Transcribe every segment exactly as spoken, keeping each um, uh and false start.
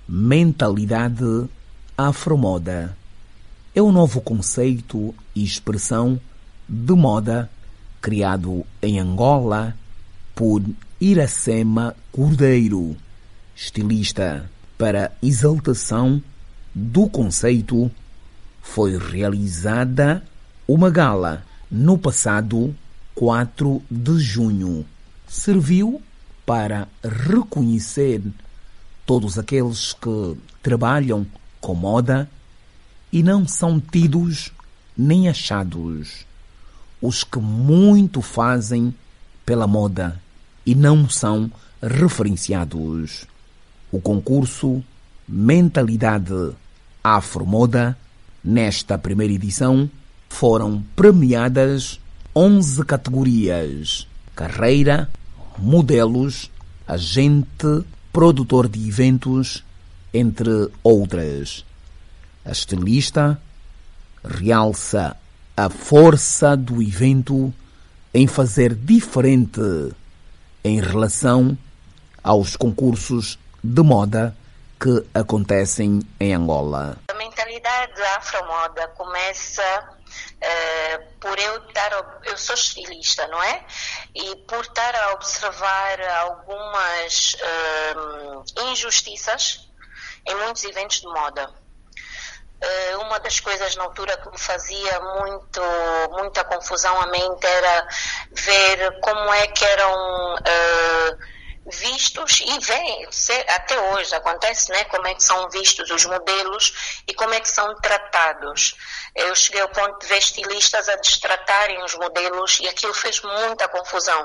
Mentalidade afromoda é um novo conceito e expressão de moda criado em Angola por Iracema Cordeiro, estilista. Para exaltação do conceito, foi realizada uma gala no passado quatro de junho. Serviu para reconhecer todos aqueles que trabalham com moda e não são tidos nem achados, os que muito fazem pela moda e não são referenciados. O concurso Mentalidade Afromoda, nesta primeira edição, foram premiadas onze categorias: carreira, modelos, agente, produtor de eventos, entre outras. A estilista realça a força do evento em fazer diferente em relação aos concursos de moda que acontecem em Angola. A mentalidade afromoda começa uh, por eu estar, eu sou estilista, não é? E por estar a observar algumas uh, injustiças em muitos eventos de moda. Uh, uma das coisas na altura que me fazia muito, muita confusão à mente era ver como é que eram uh, vistos, e vem até hoje, acontece, né? Como é que são vistos os modelos e como é que são tratados. Eu cheguei ao ponto de ver estilistas a destratarem os modelos e aquilo fez muita confusão.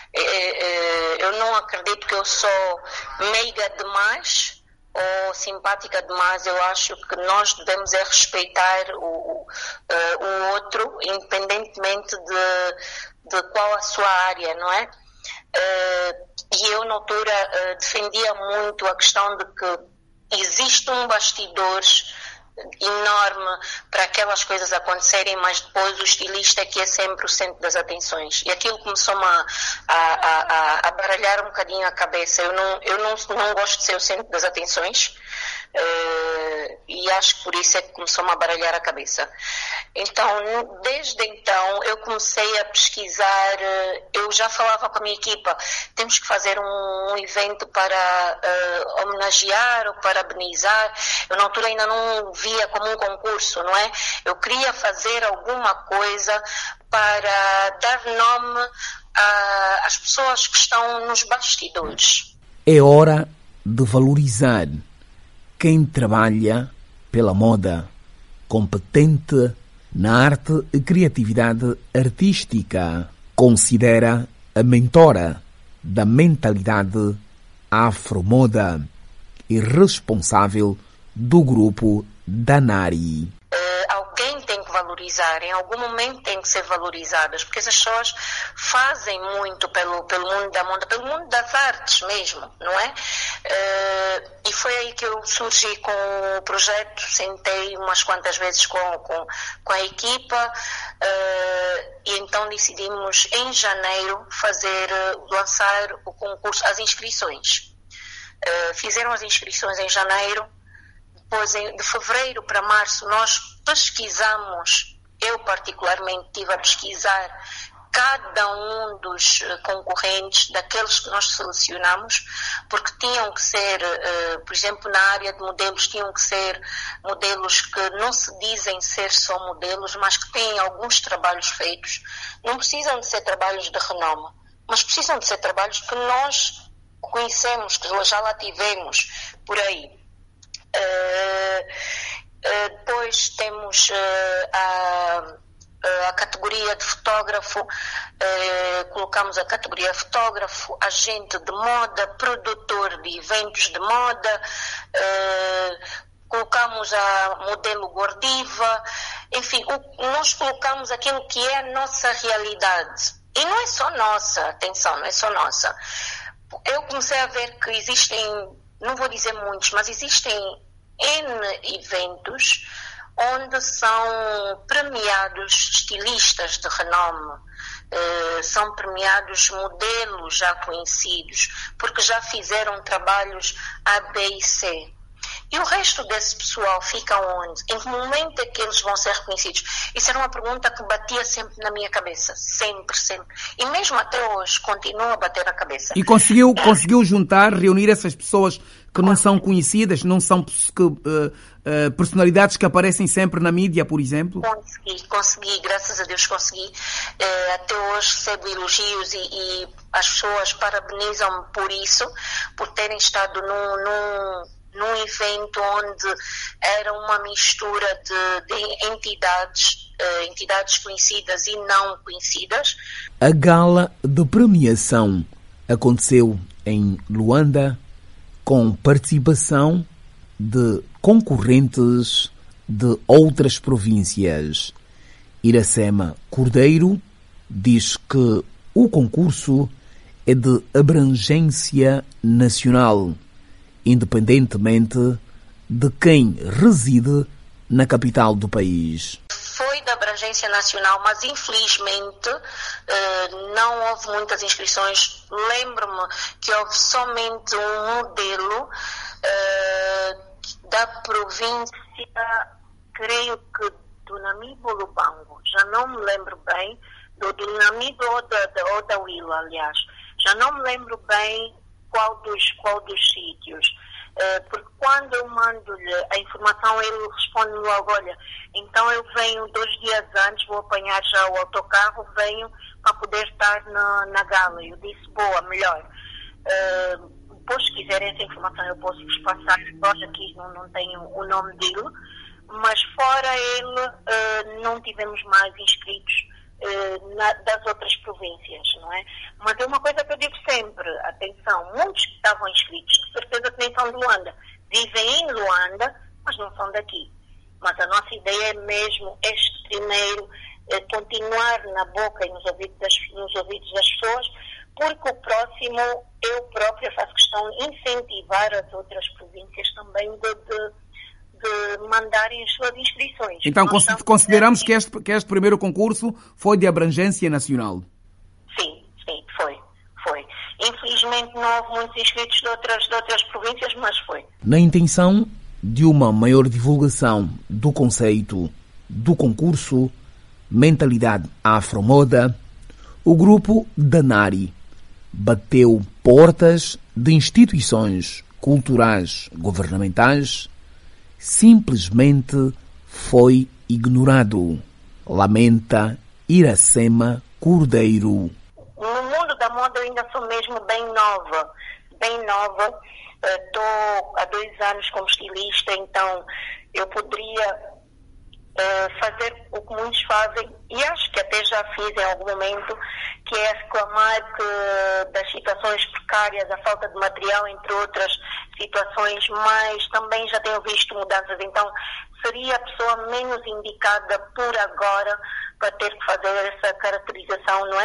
Eu não acredito que eu sou meiga demais ou simpática demais. Eu acho que nós devemos é respeitar o, o outro, independentemente de, de qual a sua área, não é? Uh, e eu na altura uh, defendia muito a questão de que existe um bastidor enorme para aquelas coisas acontecerem, mas depois o estilista é que é sempre o centro das atenções, e aquilo começou-me a, a, a, a baralhar um bocadinho a cabeça. Eu não, eu não, não gosto de ser o centro das atenções, uh, e acho que por isso é que começou-me a baralhar a cabeça. Então, desde então, eu comecei a pesquisar. Eu já falava com a minha equipa, temos que fazer um, um evento para uh, homenagear ou parabenizar. Eu na altura ainda não via como um concurso, não é? Eu queria fazer alguma coisa para dar nome a, às pessoas que estão nos bastidores. É hora de valorizar quem trabalha pela moda, competente na arte e criatividade artística. Considera a mentora da mentalidade afromoda e responsável do grupo Danari. Uh, alguém tem que valorizar, em algum momento tem que ser valorizadas, porque essas pessoas fazem muito pelo, pelo mundo da moda, pelo mundo das artes mesmo, não é? Uh, e foi aí que eu surgi com o projeto, sentei umas quantas vezes com, com, com a equipa, uh, e então decidimos em janeiro fazer, lançar o concurso, as inscrições. Uh, fizeram as inscrições em janeiro. Depois, de fevereiro para março, nós pesquisamos, eu particularmente estive a pesquisar cada um dos concorrentes, daqueles que nós selecionamos, porque tinham que ser, por exemplo, na área de modelos, tinham que ser modelos que não se dizem ser só modelos, mas que têm alguns trabalhos feitos. Não precisam de ser trabalhos de renome, mas precisam de ser trabalhos que nós conhecemos, que já lá tivemos por aí. Uh, uh, depois temos uh, a, a categoria de fotógrafo, uh, colocamos a categoria fotógrafo, agente de moda, produtor de eventos de moda, uh, colocamos a modelo Gordiva, enfim, o, nós colocamos aquilo que é a nossa realidade. E não é só nossa, atenção, não é só nossa. Eu comecei a ver que existem, não vou dizer muitos, mas existem N eventos onde são premiados estilistas de renome, uh, são premiados modelos já conhecidos, porque já fizeram trabalhos A, B e C. E o resto desse pessoal fica onde? Em que momento é que eles vão ser reconhecidos? Isso era uma pergunta que batia sempre na minha cabeça. Sempre, sempre. E mesmo até hoje continua a bater na cabeça. E conseguiu, é. conseguiu juntar, reunir essas pessoas que não são conhecidas, não são que, uh, uh, personalidades que aparecem sempre na mídia, por exemplo? Consegui, consegui, graças a Deus consegui. Uh, até hoje recebo elogios e, e as pessoas parabenizam-me por isso, por terem estado num, num, num evento onde era uma mistura de, de entidades, uh, entidades conhecidas e não conhecidas. A gala de premiação aconteceu em Luanda, com participação de concorrentes de outras províncias. Iracema Cordeiro diz que o concurso é de abrangência nacional, independentemente de quem reside na capital do país. Foi da abrangência nacional, mas infelizmente não houve muitas inscrições. Lembro-me que houve somente um modelo da província, creio que do Namibe ou Lubango, já não me lembro bem, do, do Namibe ou da, ou da Huila, aliás. Já não me lembro bem qual dos, qual dos sítios. Uh, porque quando eu mando-lhe a informação, ele responde logo, olha, então eu venho dois dias antes, vou apanhar já o autocarro, venho para poder estar na, na gala. Eu disse, boa, melhor. Uh, depois, se quiserem essa informação, eu posso vos passar. Nós aqui não, não tenho o nome dele, mas fora ele, uh, não tivemos mais inscritos uh, na, das outras províncias, não é? Mas é uma coisa que eu digo sempre, atenção, muitos que estavam inscritos, de certeza que nem são de Luanda, vivem em Luanda, mas não são daqui. Mas a nossa ideia é mesmo este primeiro, eh, continuar na boca e nos ouvidos, das, nos ouvidos das pessoas, porque o próximo, eu própria faço questão de incentivar as outras províncias também de, de, de mandarem as suas inscrições. Então Nós consideramos que este, que este primeiro concurso foi de abrangência nacional? Sim, sim, foi. Foi. Infelizmente não houve muitos inscritos de outras, de outras províncias, mas foi. Na intenção de uma maior divulgação do conceito do concurso Mentalidade Afromoda, o grupo Danari bateu portas de instituições culturais governamentais, simplesmente foi ignorado. Lamenta Iracema Cordeiro. No mundo da moda eu ainda sou mesmo bem nova, bem nova. Estou há dois anos como estilista, então eu poderia uh, fazer o que muitos fazem, e acho que até já fiz em algum momento, que é reclamar que, das situações precárias, a falta de material, entre outras situações, mas também já tenho visto mudanças, então seria a pessoa menos indicada por agora para ter que fazer essa caracterização, não é?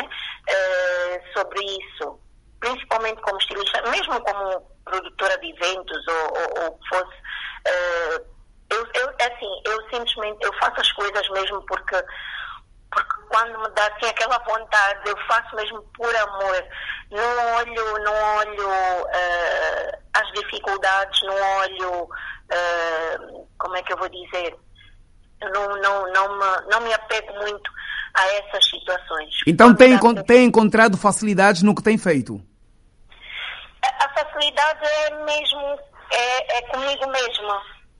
Uh, sobre isso, principalmente como estilista, mesmo como produtora de eventos ou o que fosse. Uh, eu, eu, assim, eu simplesmente eu faço as coisas mesmo porque, porque quando me dá assim, aquela vontade, eu faço mesmo por amor. Não olho, não olho uh, as dificuldades, não olho, uh, como é que eu vou dizer, eu não, não, não, me, não me apego muito a essas situações. Então tem, tem encontrado facilidades no que tem feito? A, a facilidade é mesmo, é, é comigo mesma.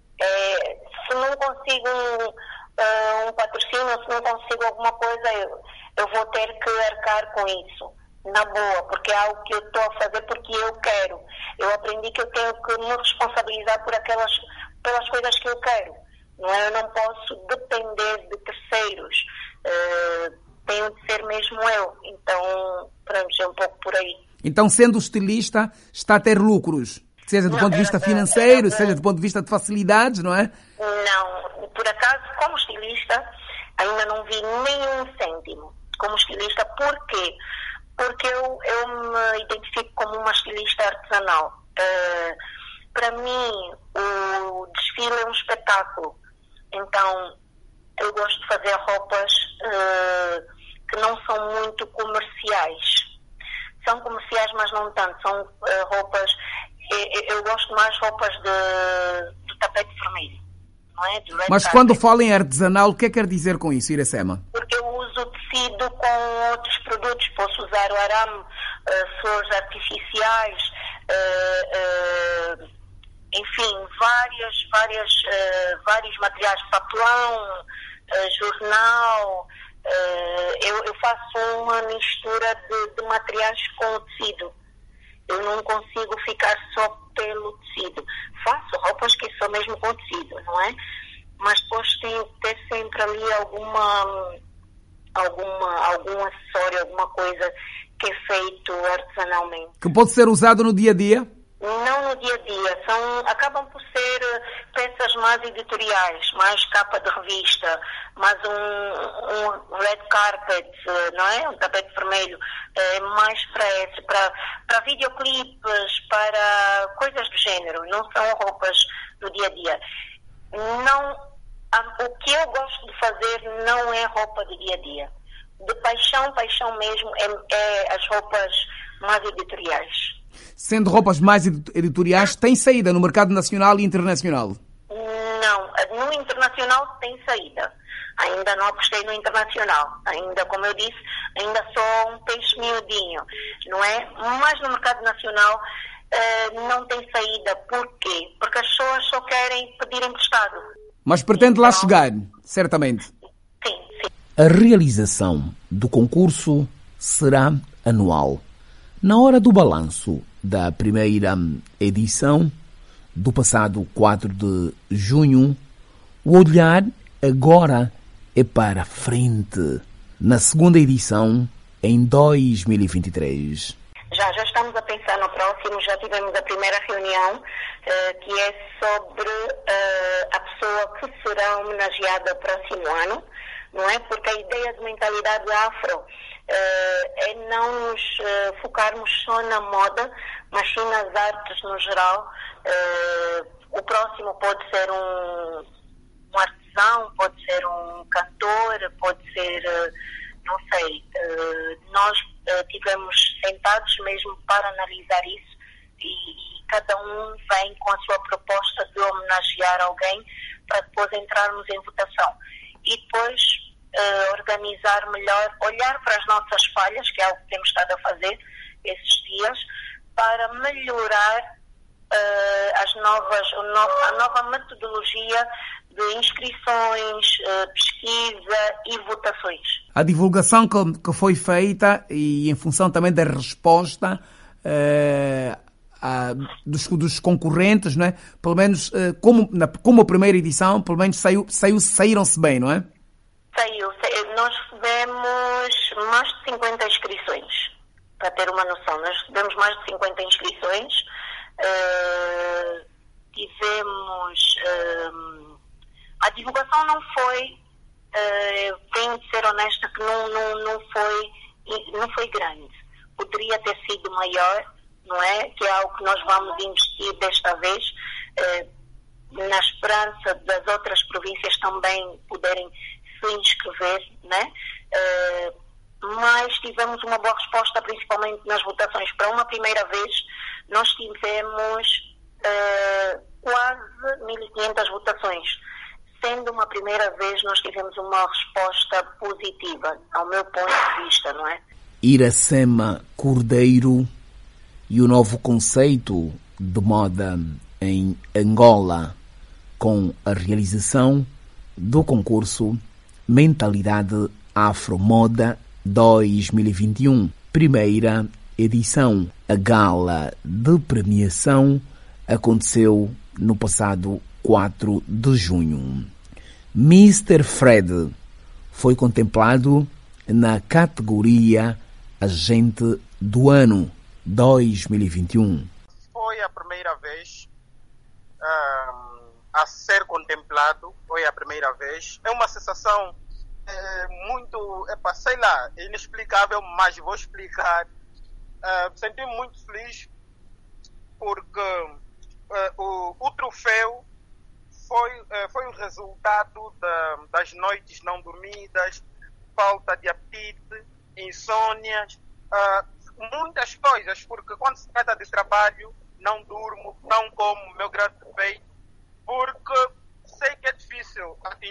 É, se não consigo um, uh, um patrocínio, se não consigo alguma coisa, eu, eu vou ter que arcar com isso, na boa, porque é algo que eu estou a fazer porque eu quero. Eu aprendi que eu tenho que me responsabilizar por aquelas, pelas coisas que eu quero. Não é? Eu não posso depender de terceiros, uh, tenho de ser mesmo eu. Então, pronto, é um pouco por aí. Então, sendo estilista, está a ter lucros? Seja do não, ponto de vista financeiro, era, seja do ponto de vista de facilidades, não é? Não, por acaso, como estilista, ainda não vi nenhum cêntimo. Como estilista, por quê? Porque eu, eu me identifico como uma estilista artesanal. Uh, para mim, o desfile é um espetáculo. Então, eu gosto de fazer roupas uh, que não são muito comerciais. São comerciais, mas não tanto. São uh, roupas... Eu, eu gosto mais de roupas de, de é? Do red Mas carpet. quando fala em artesanal, o que é que quer dizer com isso, Iracema? Porque eu uso tecido com outros produtos. Posso usar o arame, uh, flores artificiais, uh, uh, enfim, várias, várias, uh, vários materiais, papelão, uh, jornal. Uh, eu, eu faço uma mistura de, de materiais com o tecido. Eu não consigo ficar só pelo tecido. Faço roupas que são mesmo com tecido, não é? Mas depois tem que ter sempre ali alguma, alguma, algum acessório, alguma coisa que é feito artesanalmente. Que pode ser usado no dia a dia? Não no dia a dia, são, acabam por ser peças mais editoriais, mais capa de revista, mais um, um red carpet, não é? Um tapete vermelho, é mais para esse, para, para videoclipes, para coisas do género, não são roupas do dia a dia. Não, a, o que eu gosto de fazer não é roupa do dia a dia. De paixão, paixão mesmo, é, é as roupas mais editoriais. Sendo roupas mais editoriais, tem saída no mercado nacional e internacional? Não, no internacional tem saída. Ainda não apostei no internacional. Ainda, como eu disse, ainda sou um peixe miudinho, não é? Mas no mercado nacional uh, não tem saída. Por quê? Porque as pessoas só querem pedir emprestado. Mas pretende lá chegar, certamente. Sim, sim. A realização do concurso será anual. Na hora do balanço da primeira edição, do passado quatro de junho, o olhar agora é para frente. Na segunda edição, em dois mil e vinte e três. Já, já estamos a pensar no próximo, já tivemos a primeira reunião, uh, que é sobre uh, a pessoa que será homenageada no próximo ano, não é? Porque a ideia de mentalidade afro uh, é não nos uh, focarmos só na moda, mas sim nas artes no geral. Uh, o próximo pode ser um, um artesão, pode ser um cantor, pode ser, uh, não sei, uh, nós uh, tivemos sentados mesmo para analisar isso e, e cada um vem com a sua proposta de homenagear alguém para depois entrarmos em votação. E depois uh, organizar melhor, olhar para as nossas falhas, que é algo que temos estado a fazer esses dias, para melhorar uh, as novas, a nova metodologia de inscrições, uh, pesquisa e votações. A divulgação que, que foi feita e em função também da resposta uh, a, dos, dos concorrentes, não é? Pelo menos uh, como, na, como a primeira edição, pelo menos saiu, saiu, saíram-se bem, não é? Saiu. Nós recebemos mais de cinquenta inscrições, para ter uma noção. Nós recebemos mais de cinquenta inscrições. Uh, tivemos... Uh, a divulgação não foi, uh, tenho de ser honesta, que não, não, não, foi, não foi grande. Poderia ter sido maior, não é? Que é algo que nós vamos investir desta vez, uh, na esperança das outras províncias também poderem se inscrever, né? Uh, mas tivemos uma boa resposta, principalmente nas votações. Para uma primeira vez, nós tivemos uh, quase mil e quinhentas votações. Sendo uma primeira vez, nós tivemos uma resposta positiva, ao meu ponto de vista, não é? Iracema Cordeiro e o novo conceito de moda em Angola, com a realização do concurso Mentalidade Afromoda dois mil e vinte e um, primeira edição. A gala de premiação aconteceu no passado quatro de junho. mister Fred foi contemplado na categoria Agente do Ano dois mil e vinte e um. Foi a primeira vez um, a ser contemplado, foi a primeira vez. É uma sensação é, muito, epa, sei lá, inexplicável, mas vou explicar. Uh, Senti-me muito feliz porque uh, o, o troféu foi, uh, foi o resultado da, das noites não dormidas, falta de apetite, insônias, uh, muitas coisas, porque quando se trata de trabalho, não durmo, não como, meu grande defeito, porque sei que é difícil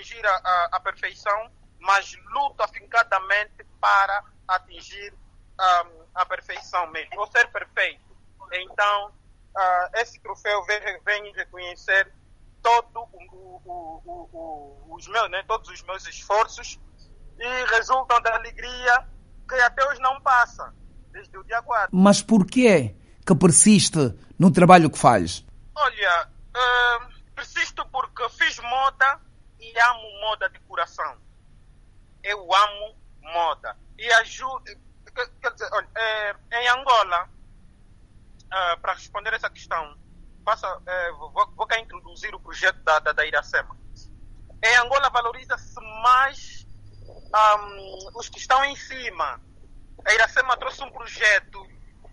atingir a, a, a perfeição, mas luto afincadamente para atingir um, a perfeição mesmo, ou ser perfeito. Então, uh, esse troféu vem, vem reconhecer todo o, o, o, o, os meus, né, todos os meus esforços e resultam da alegria que até hoje não passa, desde o dia quatro. Mas porquê que persiste no trabalho que faz? Olha, uh, persisto porque fiz moda e amo moda de coração. Eu amo moda. E ajudo. Quer dizer, olha, é, em Angola, uh, para responder essa questão, passa, é, vou, vou cá introduzir o projeto da, da, da Iracema. Em Angola valoriza-se mais um, os que estão em cima. A Iracema trouxe um projeto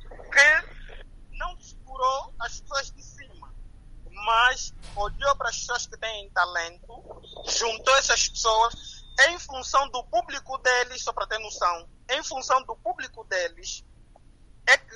que não segurou as pessoas de cima, mas olhou para as pessoas que têm talento, juntou essas pessoas em função do público deles, só para ter noção, em função do público deles, é que,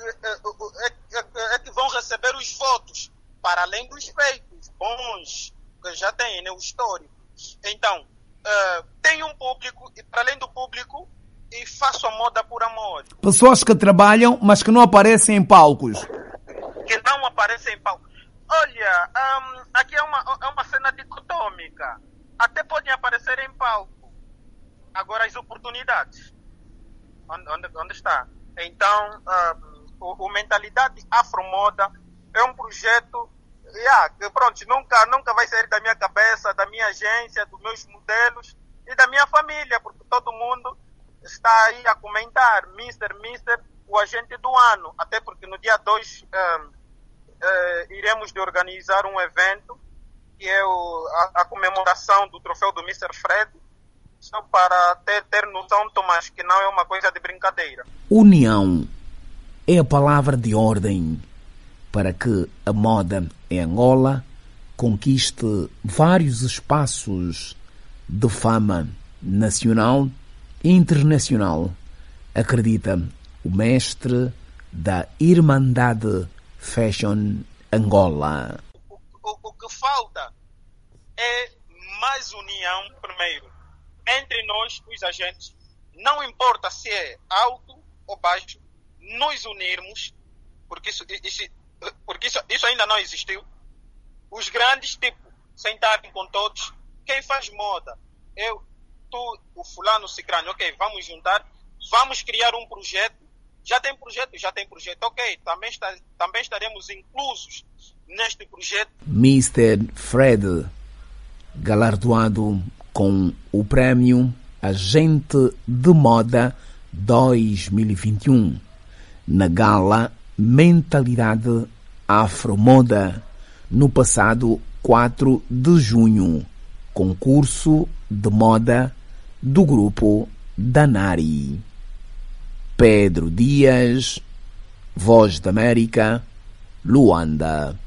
é, é, é que vão receber os votos, para além dos feitos bons que já têm, né, o histórico. Então, uh, tem um público, e para além do público, e faço a moda por amor. Pessoas que trabalham, mas que não aparecem em palcos. Que não aparecem em palcos. Olha, um, aqui é uma, é uma cena dicotômica. Até podem aparecer em palco. Agora as oportunidades. Onde, onde, onde está? Então, uh, o, o Mentalidade Afromoda é um projeto yeah, que pronto, nunca, nunca vai sair da minha cabeça, da minha agência, dos meus modelos e da minha família, porque todo mundo está aí a comentar mister mister o agente do ano. Até porque no dia dois uh, uh, iremos de organizar um evento que é o, a, a comemoração do troféu do mister Fred. Só para ter, ter noção, Tomás, que não é uma coisa de brincadeira. União é a palavra de ordem para que a moda em Angola conquiste vários espaços de fama nacional e internacional, acredita o mestre da Irmandade Fashion Angola. O, o, o que falta é mais união, primeiro, entre nós, os agentes, não importa se é alto ou baixo, nos unirmos, porque isso, isso, porque isso, isso ainda não existiu. Os grandes, tipo, sentarem com todos, quem faz moda, eu, tu, o fulano, o cicrano, ok, vamos juntar, vamos criar um projeto, já tem projeto, já tem projeto, ok, também, está, também estaremos inclusos neste projeto. mister Fred, galardoado com o Prémio Agente de Moda dois mil e vinte e um, na gala Mentalidade Afromoda, no passado quatro de junho, concurso de moda do grupo Danari. Pedro Dias, Voz da América, Luanda.